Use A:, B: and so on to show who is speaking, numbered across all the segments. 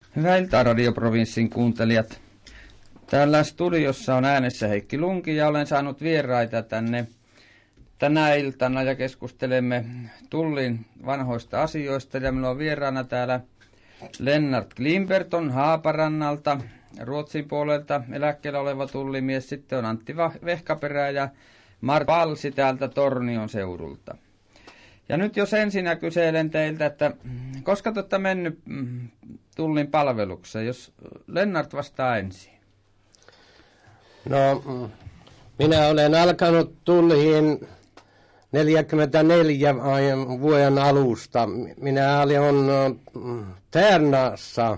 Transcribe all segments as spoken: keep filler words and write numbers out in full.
A: Hyvää iltaa Radioprovinssin kuuntelijat. Täällä studiossa on äänessä Heikki Lunki ja olen saanut vieraita tänne tänä iltana ja keskustelemme Tullin vanhoista asioista. Ja minulla on vieraana täällä Lennart Klimberton Haaparannalta, Ruotsin puolelta eläkkeellä oleva tullimies. Sitten on Antti Vehkaperä ja Mart Palsi täältä Tornion seudulta. Ja nyt jos ensinnä kyselen teiltä, että koska te olette mennyt Tullin palvelukseen, jos Lennart vastaa ensin.
B: No, minä olen alkanut Tulliin neljäkymmentäneljä vuoden alusta. Minä olin Tärnassa,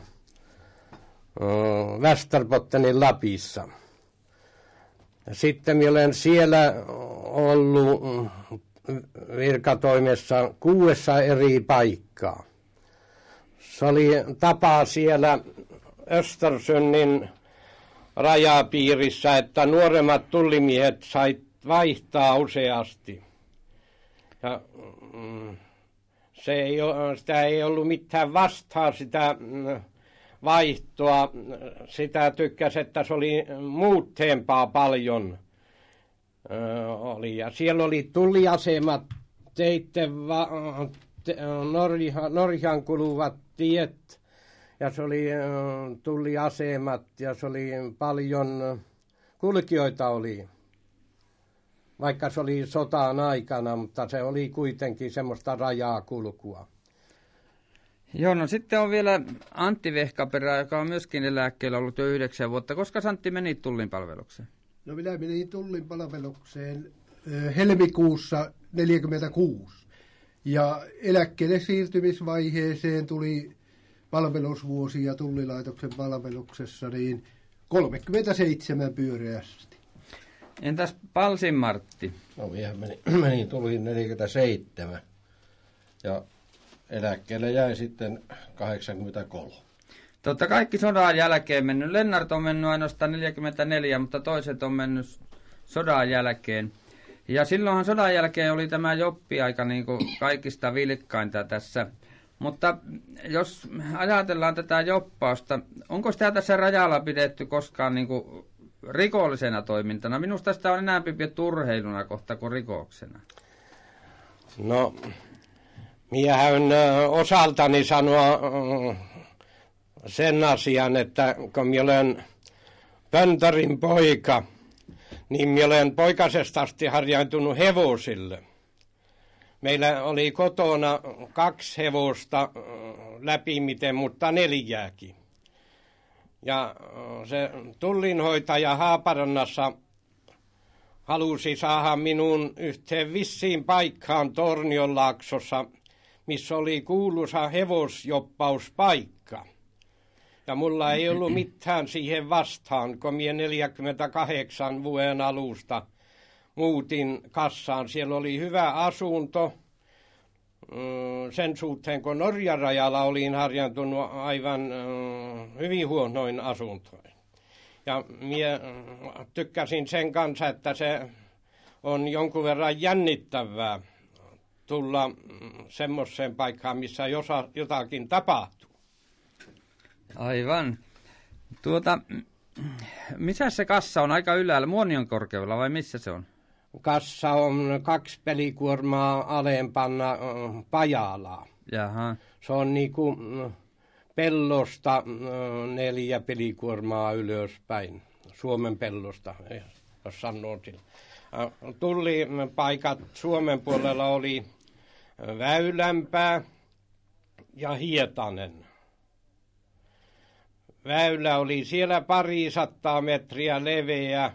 B: Västerbottenin Lapissa. Sitten minä olen siellä ollut virkatoimessa kuudessa eri paikkaa. Se oli tapa siellä Östersundin rajapiirissä, että nuoremmat tullimiehet sait vaihtaa useasti. Ja, mm, se ei, sitä ei ollut mitään vastaa sitä vaihtoa. Sitä tykkäsi, että se oli muutteempaa paljon. Ö, oli. Ja siellä oli tulliasemat, teitten va, te, Norja, Norjan kuluvat tiet. Ja se oli tulliasemat ja se oli paljon kulkijoita oli. Vaikka se oli sotaan aikana, mutta se oli kuitenkin semmoista rajaa kulkua.
A: Joo, no sitten on vielä Antti Vehkaperä, joka on myöskin eläkkeellä ollut jo yhdeksän vuotta. Koska Antti meni Tullin palvelukseen?
C: No minä menin Tullin palvelukseen helmikuussa neljäkymmentäkuusi. Ja eläkkeelle siirtymisvaiheeseen tuli palvelusvuosia Tullilaitoksen palveluksessa niin kolmekymmentäseitsemän pyöreästi.
A: Entäs Palsin Martti?
D: No minä menin, menin Tulliin neljäkymmentäseitsemän ja eläkkeelle jäi sitten kahdeksankymmentäkolme.
A: Totta kaikki sodan jälkeen mennyt. Lennart on mennyt ainoastaan neljäkymmentäneljä, mutta toiset on mennyt sodan jälkeen. Ja silloinhan sodan jälkeen oli tämä joppiaika niin kuin kaikista vilkkainta tässä. Mutta jos ajatellaan tätä joppausta, onko sitä tässä rajalla pidetty koskaan niin kuin rikollisena toimintana? Minusta sitä on enää pidetty urheiluna kohta kuin rikoksena.
B: No, minähän osaltani sanoa sen asian, että kun minä olen Pöntörin poika, niin minä olen poikasesta asti harjaantunut hevosille. Meillä oli kotona kaksi hevosta läpimiten, mutta neljääkin. Ja se tullinhoitaja Haaparannassa halusi saada minun yhteen vissiin paikkaan Tornionlaaksossa, missä oli kuuluisa hevosjoppauspaikka. Ja mulla ei ollut mitään siihen vastaan, kun minä neljäkymmentäkahdeksan vuoden alusta muutin kassaan. Siellä oli hyvä asunto. Sen suhteen, kun Norjan rajalla olin harjantunut aivan hyvin huonoin asuntoin. Ja minä tykkäsin sen kanssa, että se on jonkun verran jännittävää tulla semmoiseen paikkaan, missä jotakin tapahtuu.
A: Aivan. Tuota, missä se kassa on? Aika ylhäällä, Muonion korkeudella vai missä se on?
B: Kassa on kaksi pelikuormaa alempana Pajalaa.
A: Jaha.
B: Se on niinku pellosta neljä pelikuormaa ylöspäin. Suomen pellosta, jos sanoo sillä. Tullipaikat Suomen puolella oli Väylänpää ja Hietanen. Väylä oli siellä parisataa metriä leveä,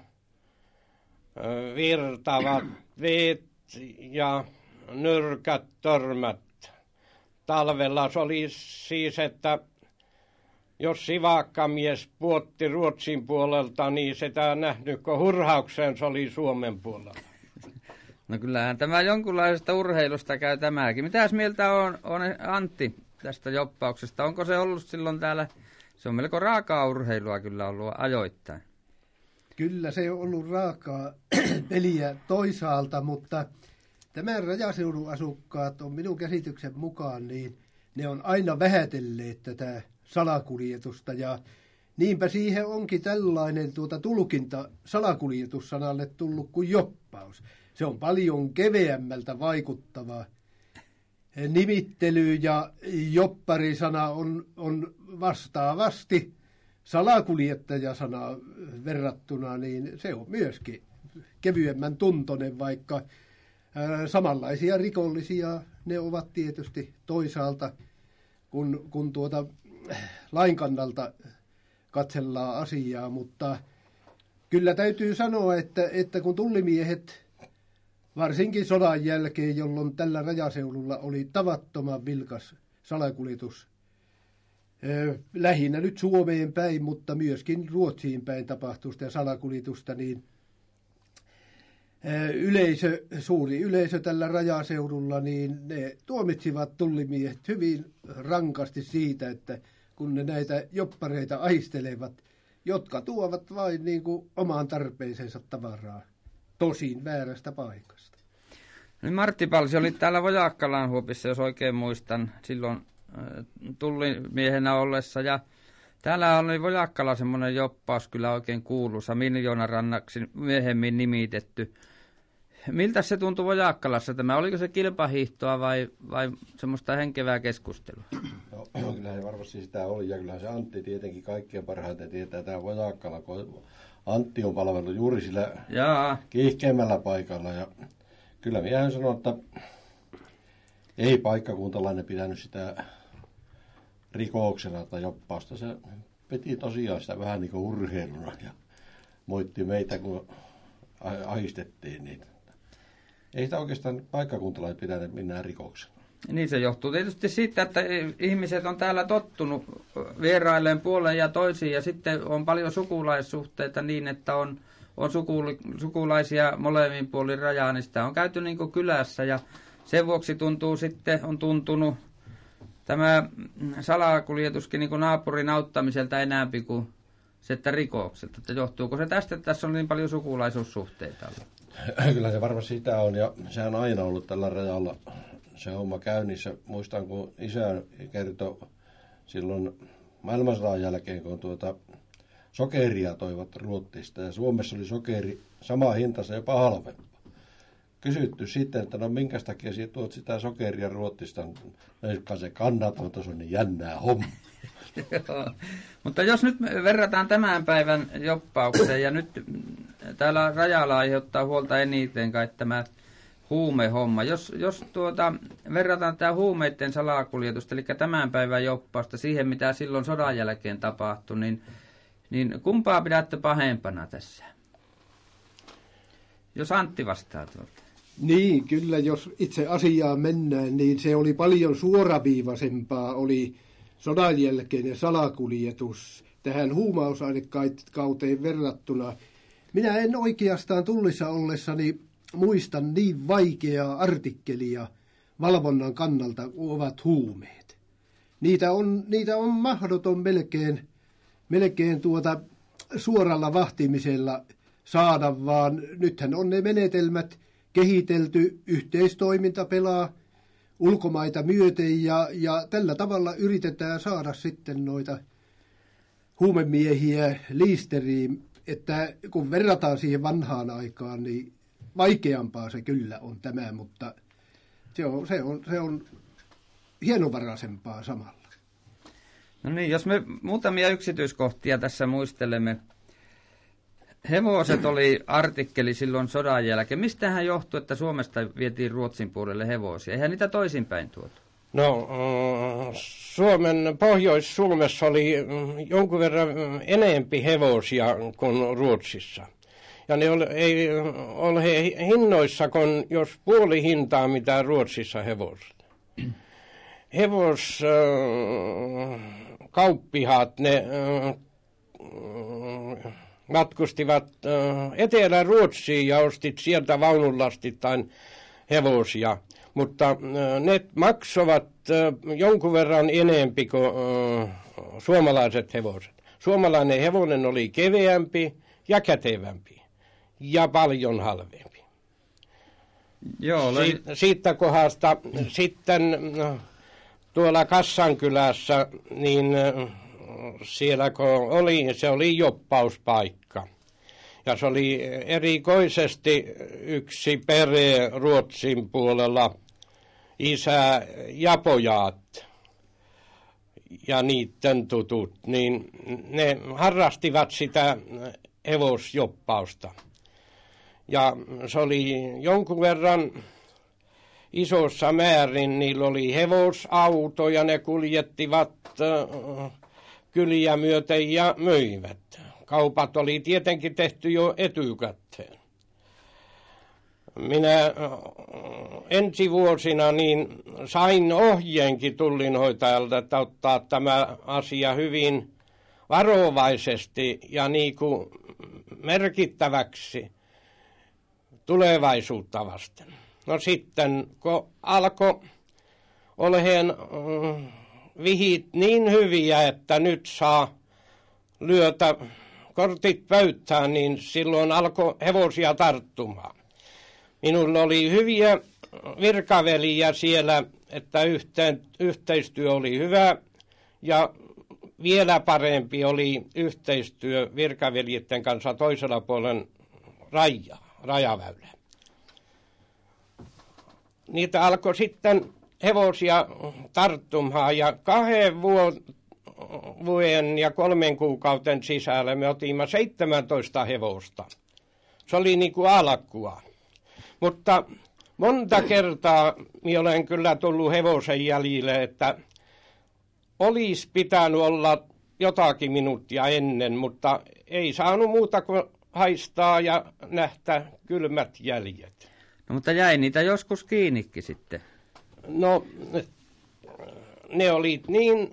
B: virtavat veet ja nyrkät törmät. Talvella se oli siis, että jos sivakkamies puotti Ruotsin puolelta, niin sitä nähnyt, kun hurhauksen se oli Suomen puolella.
A: No kyllähän tämä jonkunlaisesta urheilusta käy tämäkin. Mitäs mieltä on, on Antti tästä joppauksesta? Onko se ollut silloin täällä? Se on melko raakaa urheilua kyllä ollut ajoittain.
C: Kyllä se on ollut raakaa peliä toisaalta, mutta tämän rajaseudun asukkaat on minun käsityksen mukaan, niin ne on aina vähätelleet tätä salakuljetusta ja niinpä siihen onkin tällainen tuota tulkinta salakuljetussanalle tullut kuin joppaus. Se on paljon keveämmältä vaikuttava nimittely ja jopparisana on, on vastaavasti salakuljettajasana verrattuna, niin se on myöskin kevyemmän tuntoinen, vaikka ää, samanlaisia rikollisia ne ovat tietysti toisaalta, kun, kun tuota lain kannalta katsellaan asiaa, mutta kyllä täytyy sanoa, että, että kun tullimiehet, varsinkin sodan jälkeen, jolloin tällä rajaseudulla oli tavattoman vilkas salakuljetus, lähinnä nyt Suomeen päin, mutta myöskin Ruotsiin päin tapahtuista ja salakuljetusta, niin yleisö, suuri yleisö tällä rajaseudulla, niin ne tuomitsivat tullimiehet hyvin rankasti siitä, että kun ne näitä joppareita aistelevat, jotka tuovat vain niin kuin omaan tarpeeseensa tavaraa, tosin väärästä paikasta.
A: Niin Martti Palsi oli täällä Vojakkalan huopissa, jos oikein muistan, silloin tullimiehenä ollessa. Ja täällä oli Vojakkala semmoinen joppaus kyllä oikein kuuluisa, Miljoonarannaksi myöhemmin nimitetty. Miltä se tuntui Vojakkalassa tämä? Oliko se kilpahiihtoa vai, vai semmoista henkevää keskustelua?
D: No, kyllähän varmasti sitä oli, ja kyllähän se Antti tietenkin kaikkien parhaiten tietää tämä Vojakkala, kun Antti on palvellut juuri sillä Jaa. kiihkeimmällä paikalla. Ja kyllä minä sanon, että ei paikkakuntalainen pitänyt sitä rikoksena tai joppausta. Se piti tosiaan sitä vähän niin kuin urheiluna ja moitti meitä, kun ahistettiin niitä. Ei sitä oikeastaan paikkakuntalainen pitänyt minään rikoksena. Niin
A: se johtuu tietysti siitä, että ihmiset on täällä tottunut vierailleen puoleen ja toisiin ja sitten on paljon sukulaissuhteita niin, että on, on sukuli, sukulaisia molemmin puolin rajaa, niin sitä on käyty niin kuin kylässä ja sen vuoksi tuntuu sitten, on tuntunut tämä salakuljetuskin niin kuin naapurin auttamiselta enäämpi kuin se, että rikokselta. Että johtuuko se tästä, että tässä on niin paljon sukulaisuussuhteita?
D: Kyllä se varmasti sitä on ja se on aina ollut tällä rajalla se homma käynnissä. Muistan, kun isä kertoi silloin maailmansodan jälkeen, kun tuota sokeria toivat Ruotsista ja Suomessa oli sokeri sama hintansa jopa halvempaa. Kysytty sitten, että no minkä takia sinä tuot sitä sokeria Ruotsista, no se kannaton, tuossa on niin jännää homma.
A: Mutta jos nyt verrataan tämän päivän joppaukseen ja nyt täällä rajalla aiheuttaa huolta eniten kai tämä huumehomma. Jos, jos tuota, verrataan tämä huumeiden salakuljetusta, eli tämän päivän joppausta siihen, mitä silloin sodan jälkeen tapahtui, niin, niin kumpaa pidätte pahempana tässä? Jos Antti vastaa tuolta.
C: Niin, kyllä jos itse asiaan mennään, niin se oli paljon suoraviivaisempaa, oli sodan jälkeinen salakuljetus tähän huumausainekauteen verrattuna. Minä en oikeastaan Tullissa ollessani muista niin vaikeaa artikkelia valvonnan kannalta kuin ovat huumeet. Niitä on, niitä on mahdoton melkein, melkein tuota suoralla vahtimisella saada, vaan nythän on ne menetelmät kehitelty, yhteistoiminta pelaa ulkomaita myöten ja, ja tällä tavalla yritetään saada sitten noita huumemiehiä liisteriin, että kun verrataan siihen vanhaan aikaan, niin vaikeampaa se kyllä on tämä, mutta se on, se on, se on hienovaraisempaa samalla.
A: No niin, jos me muutamia yksityiskohtia tässä muistelemme. Hevoset oli artikkeli silloin sodan jälkeen. Mistähän johtui, että Suomesta vietiin Ruotsin puolelle hevosia? Eihän niitä toisinpäin tuotu?
B: No, Suomen Pohjois-Suomessa oli jonkun verran enempi hevosia kuin Ruotsissa. Ja ne oli, ei ole hinnoissa, kun jos puoli hintaa, mitä Ruotsissa hevoset. Hevoskauppihaat, ne matkustivat Etelä-Ruotsiin ja ostit sieltä vaununlastittain hevosia, mutta ne maksoivat jonkun verran enempi kuin suomalaiset hevoset. Suomalainen hevonen oli keveämpi ja kätevämpi ja paljon halvempi.
A: Joo,
B: si- siitä kohdasta sitten tuolla Kassankylässä, niin siellä kun oli, se oli joppauspaikka. Ja se oli erikoisesti yksi perhe Ruotsin puolella, isä ja pojat ja niiden tutut, niin ne harrastivat sitä hevosjoppausta. Ja se oli jonkun verran isossa määrin, niillä oli hevosauto ja ne kuljettivat kyliä myöten ja myivät. Kaupat oli tietenkin tehty jo etukäteen. Minä ensi vuosina niin sain ohjeenkin tullinhoitajalta, että ottaa tämä asia hyvin varovaisesti ja niin kuin merkittäväksi tulevaisuutta vasten. No sitten, kun alkoi olehen vihit niin hyviä, että nyt saa lyötä kortit pöytään, niin silloin alkoi hevosia tarttumaan. Minulla oli hyviä virkaveliä siellä, että yhteen, yhteistyö oli hyvä ja vielä parempi oli yhteistyö virkaveljetten kanssa toisella puolen raja, rajaväylää. Niitä alkoi sitten hevosia tarttumaan ja kahden vuoden ja kolmen kuukauden sisällä me otimme seitsemäntoista hevosta. Se oli niin kuin alkua. Mutta monta kertaa minä olen kyllä tullut hevosen jäljille, että olisi pitänyt olla jotakin minuuttia ennen, mutta ei saanut muuta kuin haistaa ja nähdä kylmät jäljet.
A: No mutta jäi niitä joskus kiinnikin sitten.
B: No ne oli niin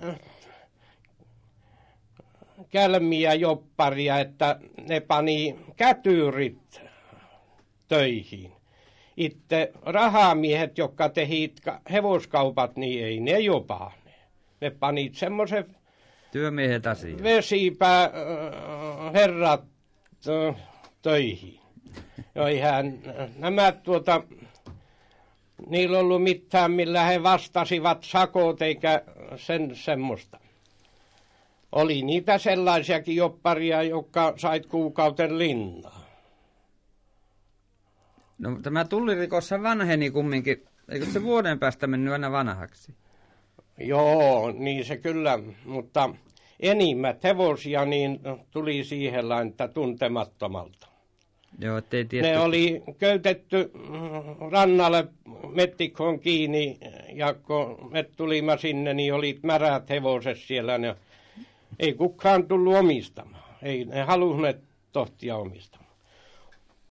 B: kälmiä jopparia, että ne pani kätyrit töihin. Itse rahamiehet, jotka tehit hevoskaupat, niin ei ne jopane. Ne panit semmoisen
A: työmiehet asiaan.
B: Vesipää herrat töihin. No eihän nämä tuota, niillä ollut mitään, millä he vastasivat sakot eikä sen semmoista. Oli niitä sellaisiakin jopparia, jotka sait kuukauten linnaa.
A: No tämä tullirikossa vanheni kumminkin. Eikö se vuoden päästä mennyt aina vanhaksi?
B: Joo, niin se kyllä, mutta enimmät hevosia niin tuli siihen lainta tuntemattomalta.
A: Joo, ettei tietty...
B: Ne oli köytetty rannalle mettikkoon kiinni ja kun me tulimme sinne, niin oli märät hevoset siellä. Ne, ei kukaan tullut omistamaan. Ei ne halunneet tohtia omistamaan.